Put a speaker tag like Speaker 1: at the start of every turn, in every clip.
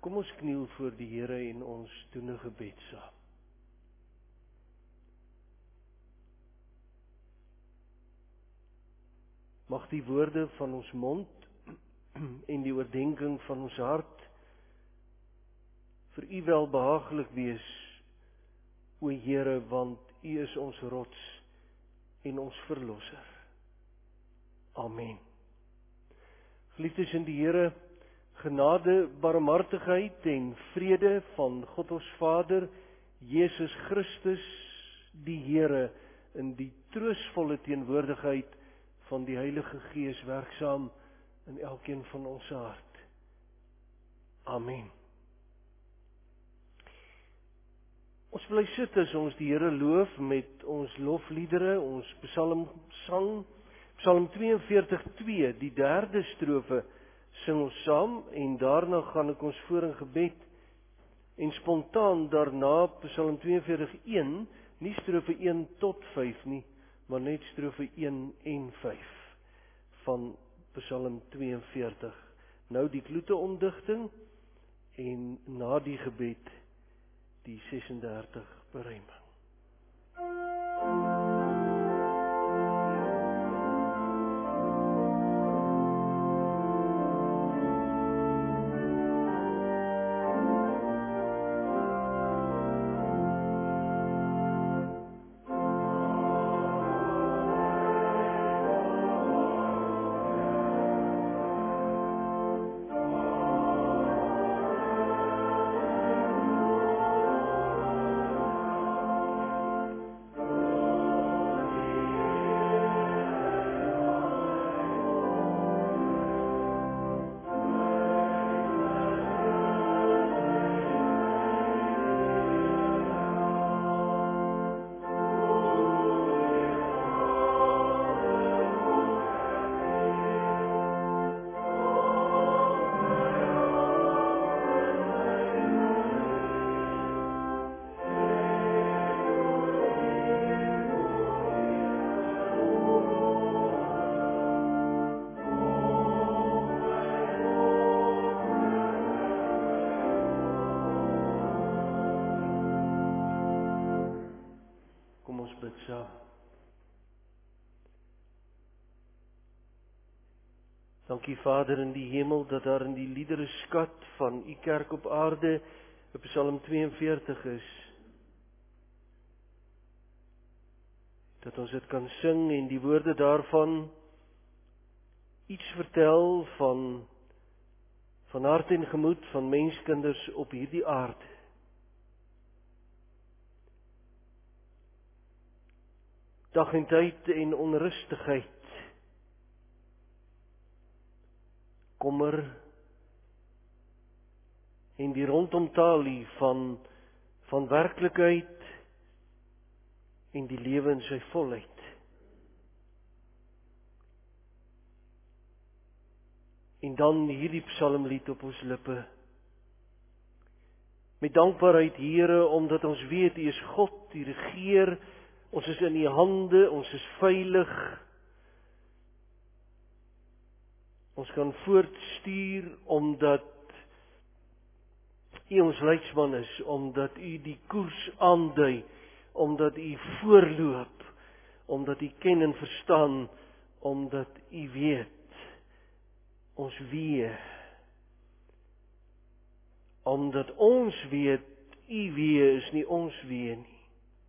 Speaker 1: Kom ons kniel voor die Here en ons doen 'n gebed saam. Mag die woorde van ons mond en die oordeenking van ons hart vir U welbehaaglik wees, o Here, want U is ons rots en ons verlosser. Amen. Geliefdes in die Here, genade, barmhartigheid en vrede van God ons Vader, Jesus Christus, die Here, in die troostvolle teenwoordigheid van die Heilige Gees werksaam in elkeen van ons hart. Amen. Ons bly sit as ons die Here loof met ons lofliedere, ons psalmsang, Psalm 42:2, die derde strofe sing ons saam en daarna gaan ek ons voor in gebed en spontaan daarna Psalm 42:1, nie strofe 1 tot 5 nie, maar net strofe 1 en 5 van Psalm 42. Nou die kloete omdigting en na die gebed die 36 berijming. Dankie Vader in die hemel, dat daar in die liedere skat van U kerk op aarde, Psalm 42 is. Dat ons dit kan sing en die woorde daarvan iets vertel van hart en gemoed van menskinders op hierdie aarde. Dag en tyd en onrustigheid, kommer en die rondomtalie van werklikheid en die lewe in sy volheid. En dan hierdie psalmlied op ons lippe. Met dankbaarheid, Here, omdat ons weet U is God, U regeer, ons is in U hande, ons is veilig. Ons kan voortstuur omdat U ons leidsman is, omdat U die koers aandui, omdat U voorloop, omdat U ken en verstaan, omdat U weet, ons wee. Omdat ons weet, U wee is nie ons wee nie,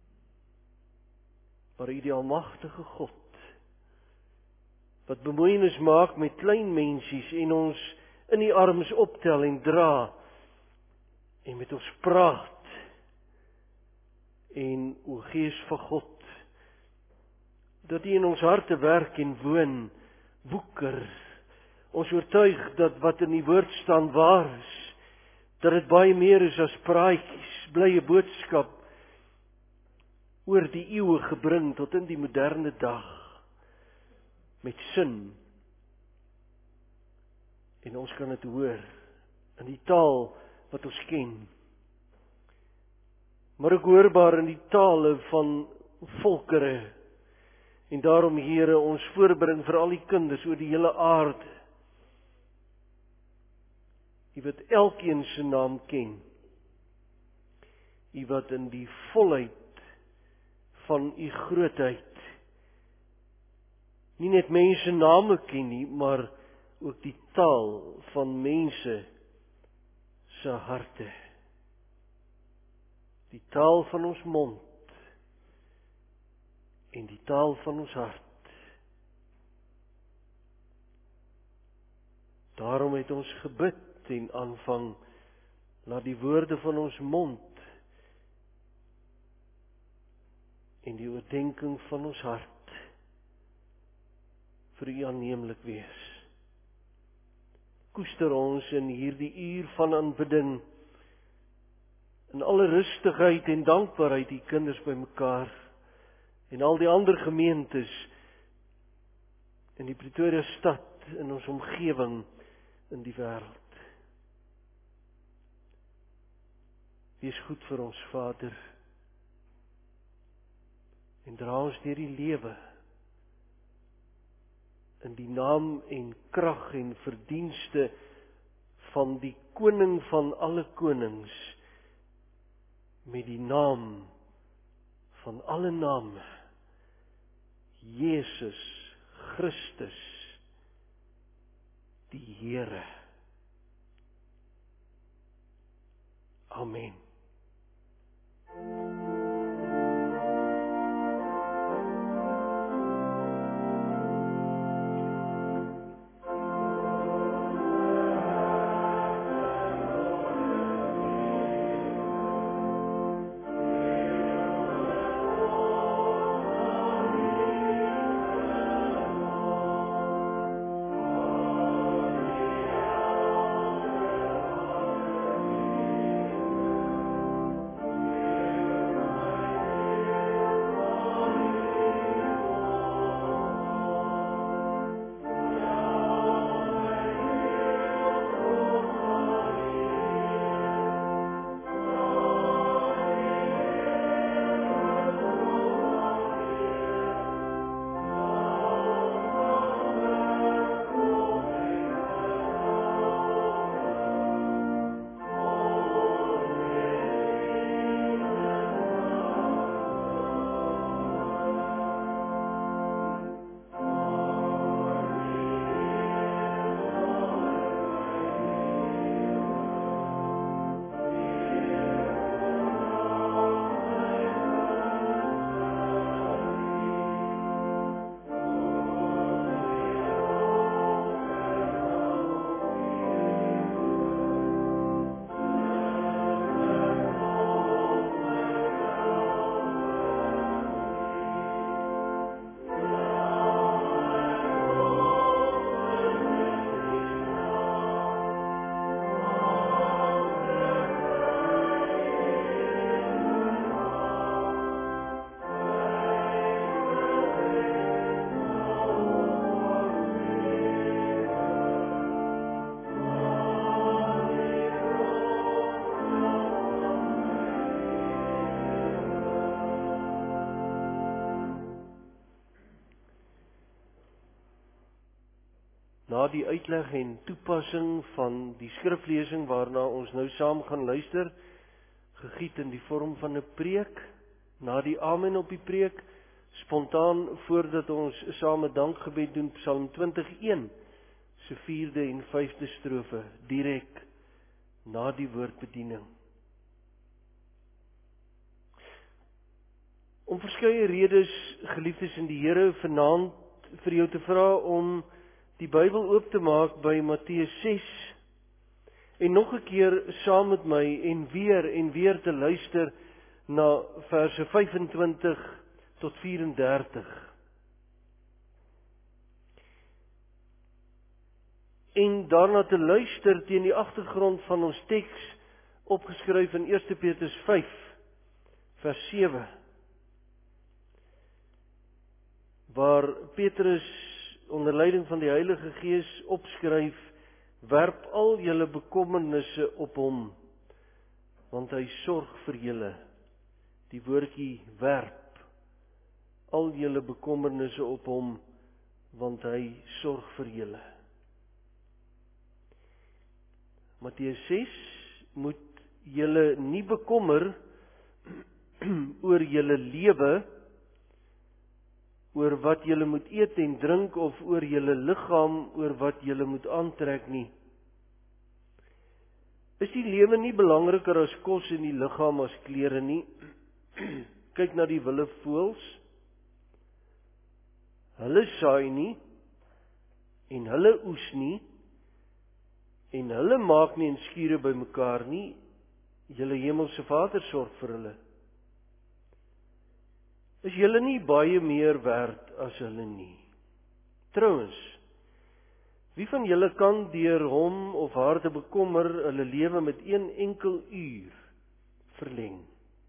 Speaker 1: maar U die almagtige God, wat bemoeienis maak met klein mensies en ons in die arms optel en dra en met ons praat en o Gees van God, dat U in ons harte werk en woon, woeker, ons oortuig dat wat in die woord staan waar is, dat dit baie meer is as praatjies, blye boodskap oor die eeue gebring tot in die moderne dag, met sin, en ons kan dit hoor, in die taal wat ons ken, maar ook hoorbaar in die tale van volkere, en daarom, Here, ons voorbring vir al die kinders oor die hele aarde, U wat elkeen se naam ken. U wat in die volheid van u grootheid nie net mense name ken nie, maar ook die taal van mense se harte. Die taal van ons mond en die taal van ons hart. Daarom het ons gebid en aanvang, laat die woorde van ons mond en die oordeenking van ons hart vir u aanneemlik wees. Koester ons in hierdie uur van aanbidding, in alle rustigheid en dankbaarheid, die kinders bymekaar en al die ander gemeentes in die Pretoria stad, in ons omgewing, in die wêreld. Wees goed vir ons, Vader, en dra ons deur die lewe in die naam en krag en verdienste van die koning van alle konings, met die naam van alle name, Jesus Christus, die Here. Amen. Na die uitleg en toepassing van die skriflesing waarna ons nou saam gaan luister, gegiet in die vorm van 'n preek, na die amen op die preek, spontaan voordat ons saam 'n dankgebed doen, Psalm 20:1, se 4de en 5de strofe, direk na die woordbediening. Om verskeie redes, geliefdes in die Here, vanaand vir jou te vra om die Bybel oop te maak by Matteus 6 en nog 'n keer saam met my en weer te luister na verse 25 tot 34. En daarna te luister teen die agtergrond van ons teks opgeskryf in 1 Petrus 5 vers 7, waar Petrus onder leiding van die Heilige Gees opskryf: werp al julle bekommernisse op hom, want hy sorg vir julle. Die woordjie werp al julle bekommernisse op hom, want hy sorg vir julle. Matteus 6, moet julle nie bekommer oor julle lewe, oor wat julle moet eet en drink, of oor julle liggaam, oor wat julle moet aantrek nie. Is die lewe nie belangriker as kos en die liggaam as klere nie? Kyk na die wilde voëls. Hulle saai nie, en hulle oes nie, en hulle maak nie en skure bymekaar nie. Julle hemelse Vader sorg vir hulle. Is julle nie baie meer werd as hulle nie? Trouwens, wie van julle kan deur hom of haar te bekommer hulle lewe met 1 enkel uur verleng?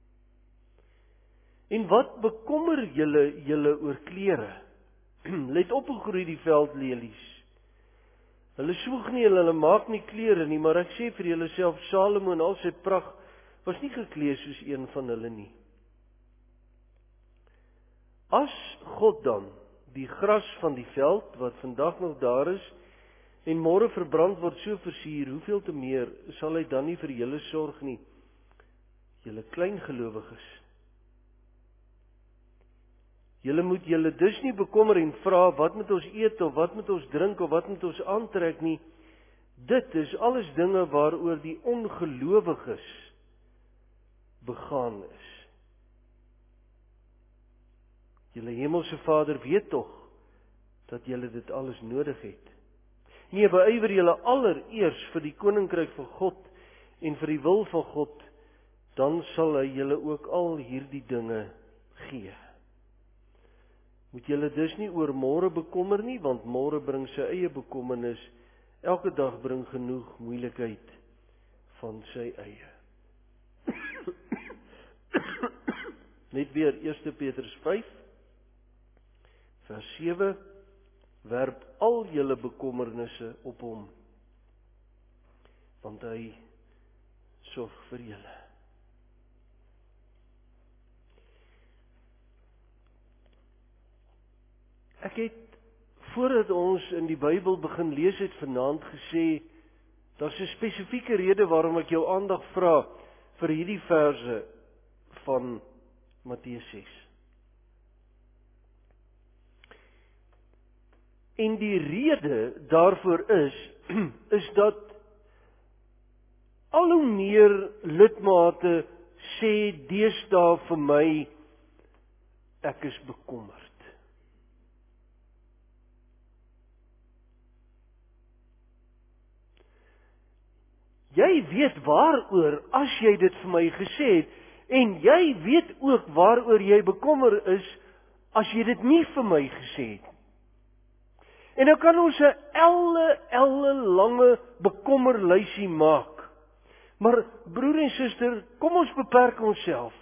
Speaker 1: En wat bekommer julle oor klere? Let op hoe groei die veldlelies. Hulle soeg nie, hulle maak nie klere nie, maar ek sê vir julle, self Salomo in al sy pragt was nie geklee soos een van hulle nie. As God dan die gras van die veld, wat vandag nog daar is, en môre verbrand word, so versier, hoeveel te meer sal hy dan nie vir julle sorg nie, julle kleingelowiges. Julle moet julle dus nie bekommer en vra, wat moet ons eet, of wat moet ons drink, of wat moet ons aantrek nie. Dit is alles dinge waaroor die ongelowiges begaan is. Julle hemelse Vader weet tog dat julle dit alles nodig het. Nee, beywer julle allereers vir die koninkryk van God en vir die wil van God, dan sal hy julle ook al hierdie dinge gee. Moet julle dus nie oor môre bekommer nie, want môre bring sy eie bekommernis. Elke dag bring genoeg moeilikheid van sy eie. Net weer 1 Petrus 5, vers 7, werp al julle bekommernisse op hom, want hy sorg vir julle. Ek het, voordat ons in die Bybel begin lees het vanaand, gesê, daar's 'n spesifieke rede waarom ek jou aandag vra vir hierdie verse van Matteus 6. En die rede daarvoor is dat al hoe meer lidmate sê deesdae vir my, ek is bekommerd. Jy weet waaroor, as jy dit vir my gesê het, en jy weet ook waaroor jy bekommer is, as jy dit nie vir my gesê het. En nou kan ons 'n elle lange bekommerlysie maak. Maar broer en suster, kom ons beperk onsself.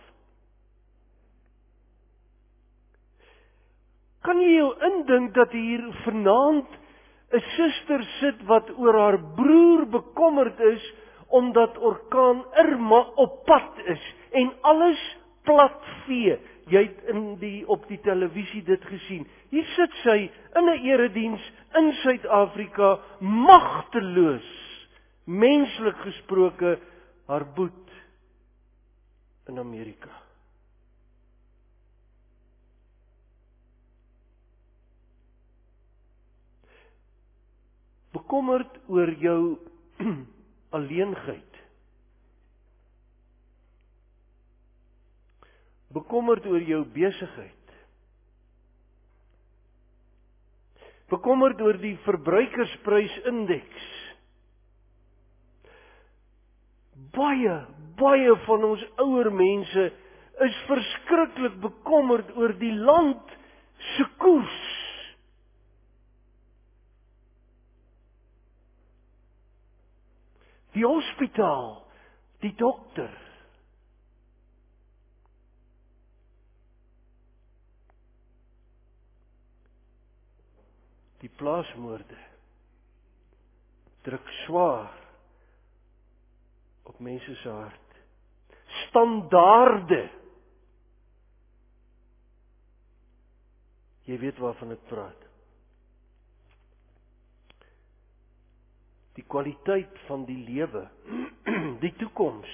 Speaker 1: Kan jy jou indink dat hier vanaand 'n suster sit wat oor haar broer bekommerd is, omdat orkaan Irma op pad is en alles platvee? Jy het op die televisie dit gesien. Hier sit sy in 'n erediens in Suid-Afrika, magteloos, menslik gesproke, haar boet in Amerika. Bekommerd oor jou alleenheid. Bekommerd oor jou besigheid. Bekommerd oor die verbruikersprysindeks. Baie van ons ouer mense is verskriklik bekommerd oor die land se koers. Die hospitaal, die dokter. Die plaasmoorde druk swaar op mense se hart. Standaarde. Jy weet waarvan ek praat. die kwaliteit van die lewe, die toekoms.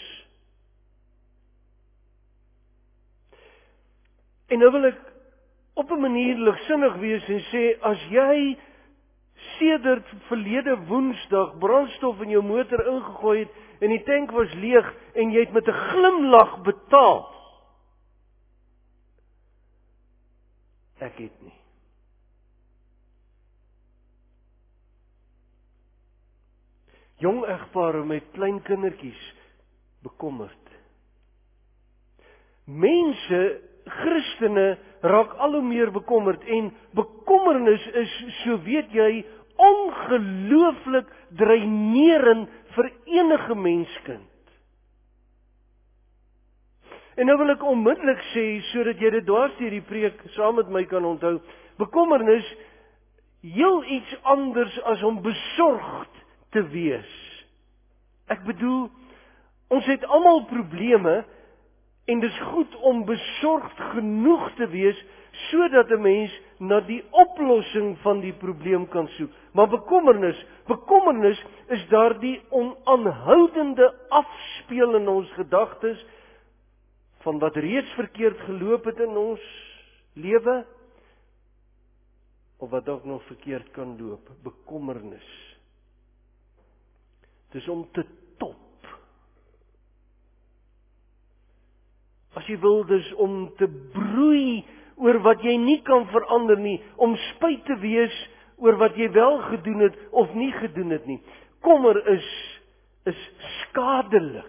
Speaker 1: En nou wil ek op 'n manier ligsinnig wees en sê, as jy sedert verlede Woensdag brandstof in jou motor ingegooi het en die tank was leeg en jy het met 'n glimlag betaal. Ek het nie. Jong egpare met klein kindertjies bekommerd. Mense, Christene, raak al hoe meer bekommerd en bekommernis is, so weet jy, ongelooflik dreinerend vir enige menskind. En nou wil ek onmiddellik sê, sodat jy dit dwars deur die preek saam met my kan onthou, bekommernis heel iets anders as om besorgd te wees. Ek bedoel, ons het almal probleme en dis goed om besorgd genoeg te wees sodat 'n mens na die oplossing van die probleem kan soek. Maar bekommernis is daardie onaanhoudende afspeel in ons gedagtes van wat reeds verkeerd geloop het in ons lewe of wat dalk nog verkeerd kan loop. Bekommernis. Dis om te top. As jy wil, dis om te broei oor wat jy nie kan verander nie, om spyt te wees oor wat jy wel gedoen het of nie gedoen het nie. Kommer is skadelik.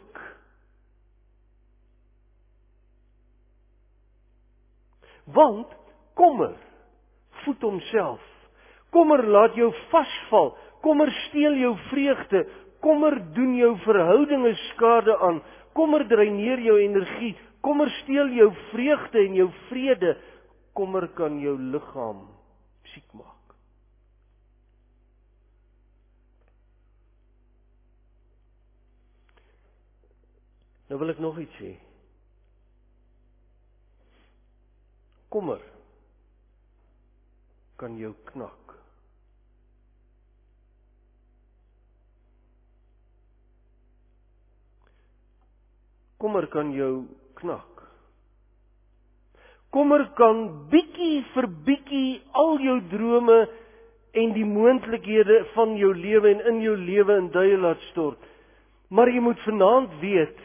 Speaker 1: Want kommer voed homself. Kommer laat jou vasval. Kommer steel jou vreugde. Kommer doen jou verhoudinge skade aan. Kommer dreineer jou energie. Kommer steel jou vreugde en jou vrede. Kommer kan jou liggaam siek maak. Nou wil ek nog iets sê. Kommer kan jou knak. Kommer kan jou knak. Kommer kan bietjie vir bietjie al jou drome en die moontlikhede van jou lewe en in jou lewe in duie laat stort. Maar jy moet vanaand weet,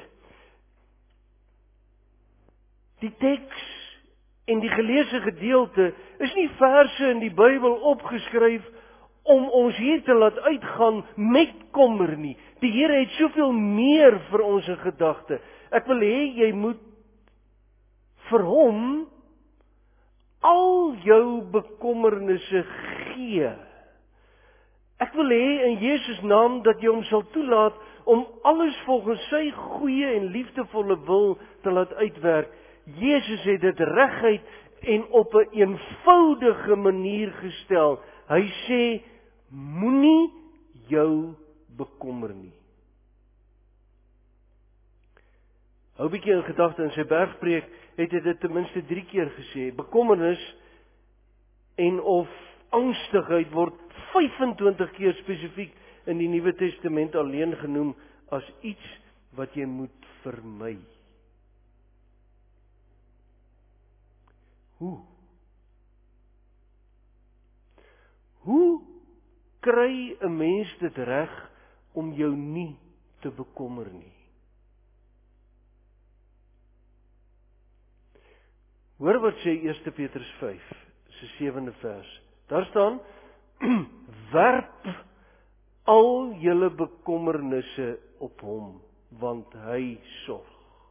Speaker 1: die teks en die geleesde gedeelte is nie verse in die Bybel opgeskryf om ons hier te laat uitgaan met kommer nie. Die Here het soveel meer vir ons in gedagte. Ek wil hê jy moet vir hom al jou bekommernisse gee. Ek wil hê in Jesus naam dat jy hom sal toelaat om alles volgens sy goeie en liefdevolle wil te laat uitwerk. Jesus het dit reguit en op 'n eenvoudige manier gestel. Hy sê, moenie jou bekommer nie. Hou 'n bietjie in gedagte, in sy bergpreek het hy dit ten minste 3 keer gesê. Bekommernis en of angstigheid word 25 keer spesifiek in die Nuwe Testament alleen genoem as iets wat jy moet vermy. Hoe kry 'n mens dit reg om jou nie te bekommer nie? Hoor wat sê 1 Petrus 5, se 7de vers. Daar staan, werp al julle bekommernisse op hom, want hy sorg.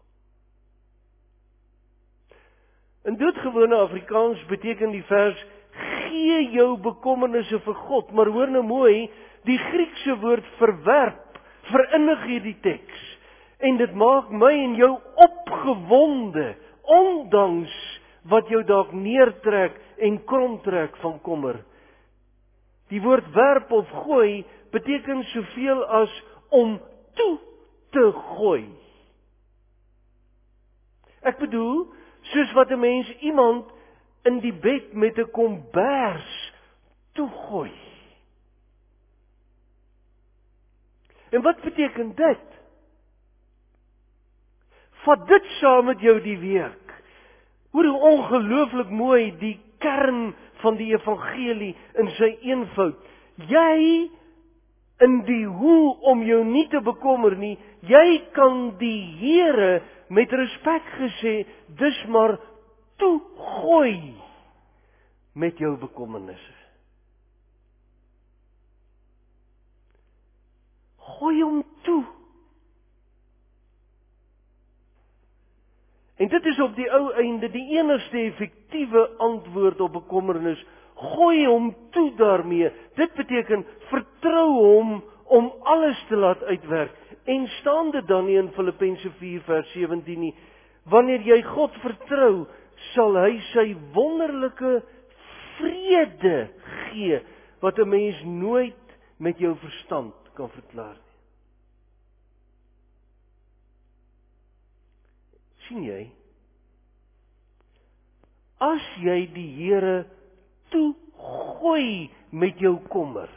Speaker 1: In doodgewone Afrikaans beteken die vers, gee jou bekommernisse vir God. Maar hoor nou mooi, die Griekse woord verwerp, verinnig hierdie teks. En dit maak my en jou opgewonde, ondanks wat jou dalk neertrek en kromtrek van kommer. Die woord werp of gooi beteken soveel as om toe te gooi. Ek bedoel, soos wat 'n mens iemand in die bed met 'n kombers toegooi. En wat beteken dit? Vat dit saam met jou die week. Hoor hoe ongelooflik mooi die kern van die evangelie in sy eenvoud. Jy in die hoe om jou nie te bekommer nie, jy kan die Here met respek gesê, dis maar toegooi met jou bekommernisse. Gooi hom toe. En dit is op die ou einde die enigste effektiewe antwoord op bekommernis. Gooi hom toe daarmee. Dit beteken vertrou hom om alles te laat uitwerk. En staan dit dan nie in Filippense 4 vers 17 nie. Wanneer jy God vertrou, sal hy sy wonderlike vrede gee, wat 'n mens nooit met jou verstand kan verklaar nie. Sien jy? As jy die Here toegooi met jou kommer,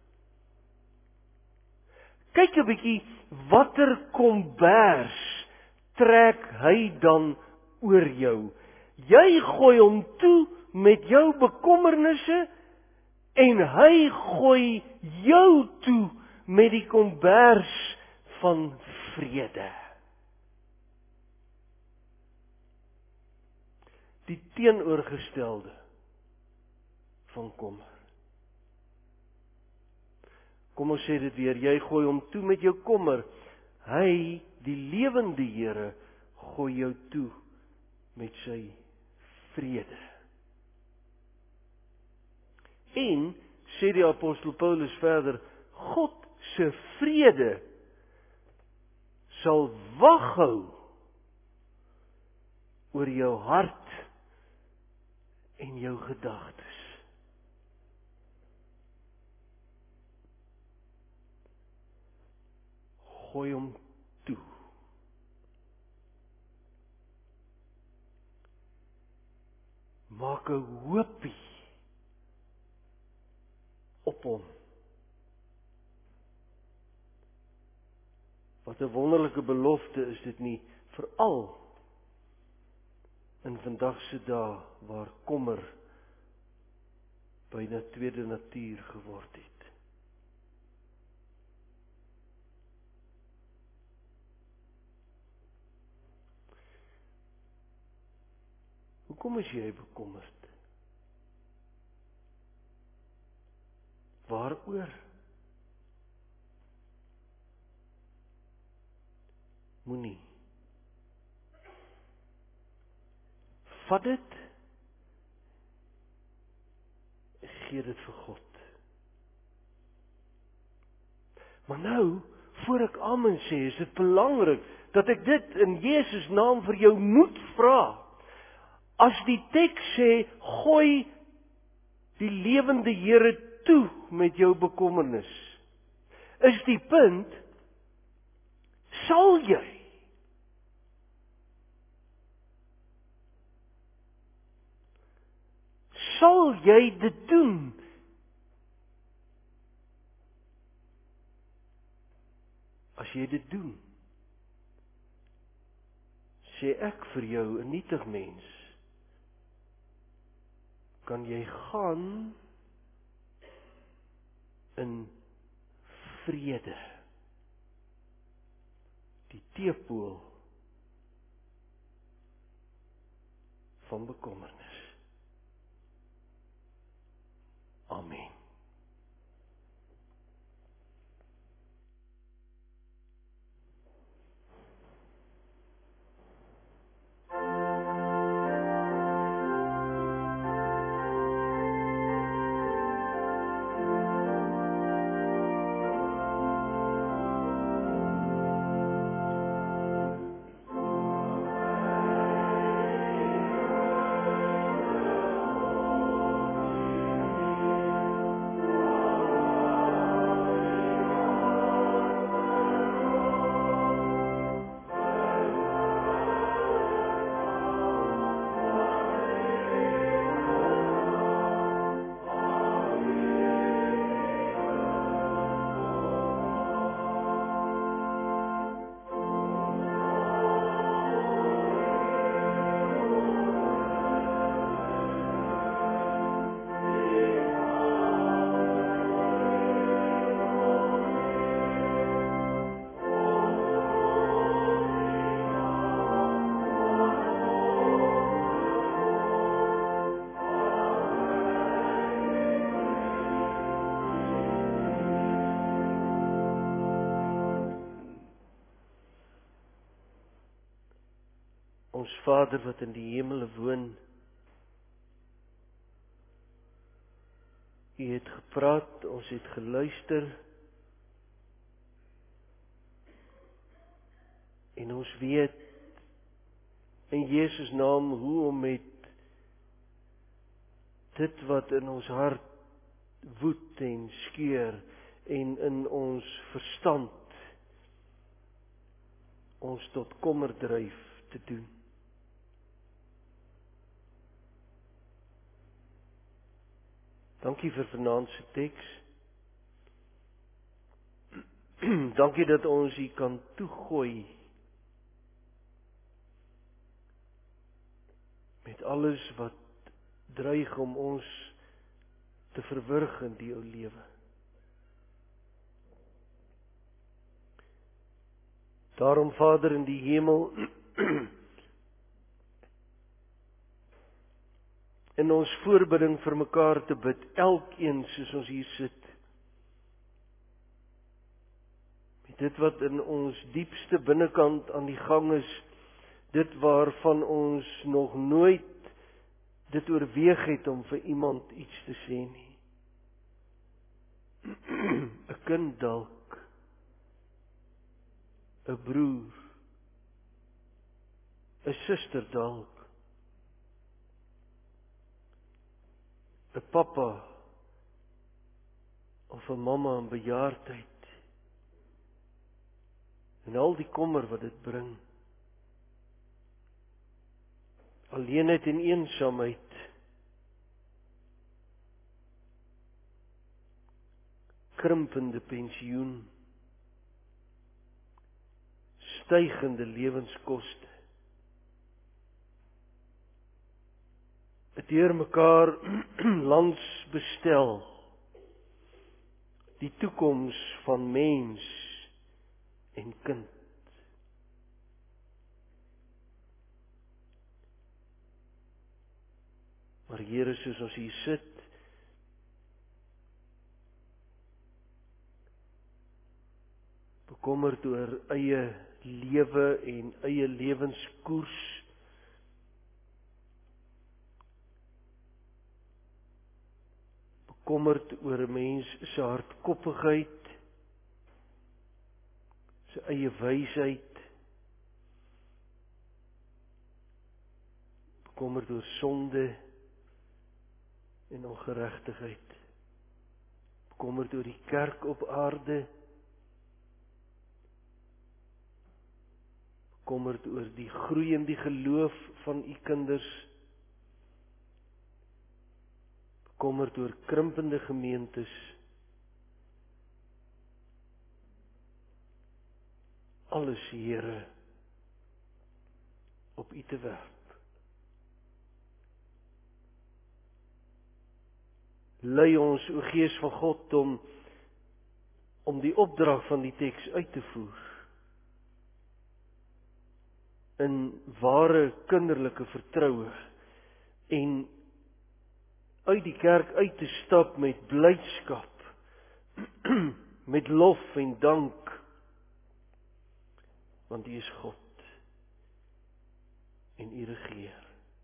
Speaker 1: kyk 'n bietjie watter kombers trek hy dan oor jou. Jy gooi hom toe met jou bekommernisse en hy gooi jou toe met die kombers van vrede. Die teenoorgestelde van kommer. Kom ons sê dit weer, jy gooi hom toe met jou kommer. Hy, die lewende Here, gooi jou toe met sy vrede. En, sê die apostel Paulus verder, God se vrede sal wag hou oor jou hart en jou gedagtes. Gooi hom toe. Maak 'n hoopie op hom. Wat 'n wonderlike belofte is dit nie, veral in vandag se dae waar kommer byna tweede natuur geword het. Hoekom is jy bekommerd? Waaroor? Moenie. Vat dit, gee dit vir God. Maar nou, voor ek amen sê, is dit belangrik dat ek dit in Jesus naam vir jou moet vra. As die teks sê, gooi die lewende Here toe met jou bekommernis, is die punt, sal jy? Sal jy dit doen? As jy dit doen, sê ek vir jou, 'n nietig mens, kan jy gaan in vrede. Die teepool van bekommernis. Amen. Ons Vader wat in die hemele woon, U het gepraat, ons het geluister, en ons weet in Jesus naam hoe om met dit wat in ons hart woed en skeur en in ons verstand ons tot kommer dryf te doen. Dankie vir vanaand se teks. Dankie dat ons U kan toegooi met alles wat dreig om ons te verwrig in die ou lewe. Daarom, Vader in die hemel, in ons voorbidding vir mekaar te bid, elkeen soos ons hier sit, met dit wat in ons diepste binnekant aan die gang is, dit waarvan ons nog nooit dit oorweeg het om vir iemand iets te sê nie. 'n kind dalk, 'n broer, 'n suster dalk, 'n pappa of 'n mamma in bejaardheid, en al die kommer wat dit bring. Alleenheid en eensaamheid, krimpende pensioen, stygende lewenskoste, 'n deur mekaar landsbestel, die toekoms van mens en kind. Maar Here, soos ons hier sit, bekommerd oor eie lewe en eie lewenskoers, bekommerd oor 'n mens se hardkoppigheid, sy eie wysheid, bekommerd oor sonde en ongeregtigheid, bekommerd oor die kerk op aarde, bekommerd oor die groei in die geloof van U kinders, bekommerd oor krimpende gemeentes, alles, Here, op U te werp. Lei ons, o Gees van God, om die opdrag van die teks uit te voer, in ware kinderlike vertroue, en uit die kerk uit te stap met blydskap, met lof en dank, want U is God en U regeer.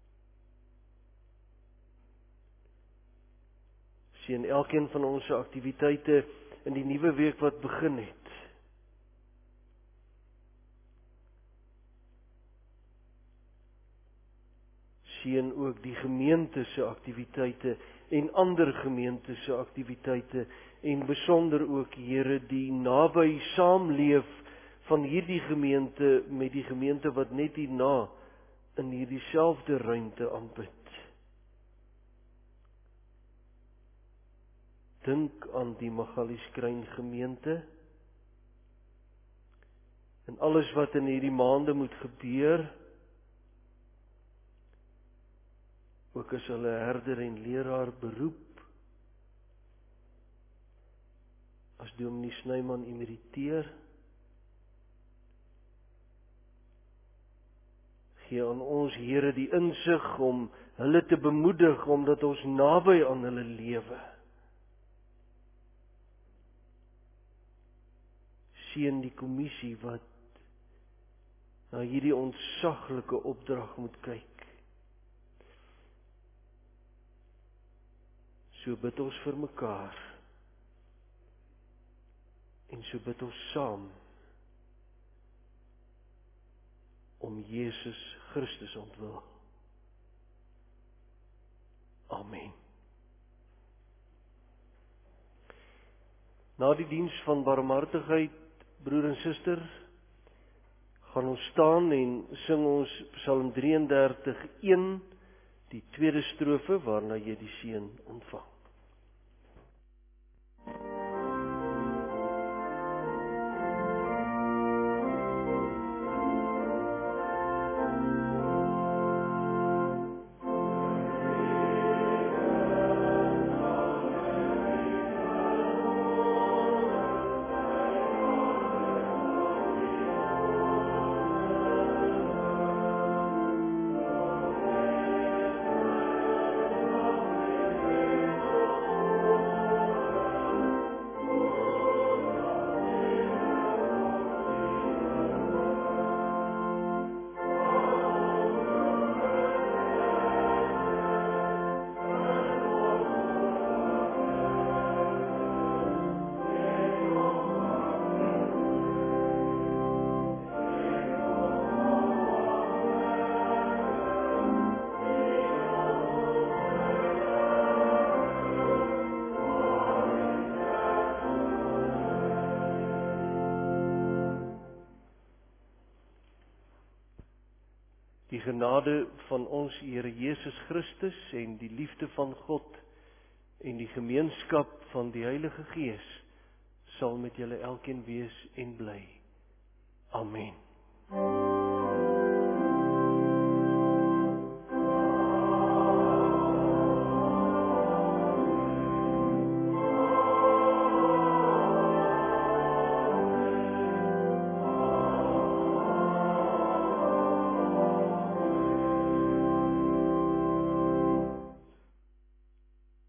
Speaker 1: Seën elkeen van ons se aktiwiteite in die nuwe week wat begin het. Seën ook die gemeente se aktiwiteite en ander gemeente se aktiwiteite, en besonder ook, Here, die naby saamleef van hierdie gemeente met die gemeente wat net hierna in hierdie selfde ruimte aanbid. Dink aan die Magalieskrein gemeente en alles wat in hierdie maande moet gebeur, ook as hulle herder en leraar beroep, as Dominee Snyman emeriteer. Gee aan ons, Here, die insig om hulle te bemoedig, omdat ons naby aan hulle lewe. Seën die kommissie wat na hierdie ontsaglike opdrag moet kyk. So bid ons vir mekaar, en so bid ons saam, om Jesus Christus ontwil. Amen. Na die diens van barmhartigheid, broer en suster, gaan ons staan en sing ons Psalm 33:1, die tweede strofe waarna jy die seën ontvang. Die genade van ons Here Jesus Christus en die liefde van God en die gemeenskap van die Heilige Gees sal met julle elkeen wees en bly. Amen.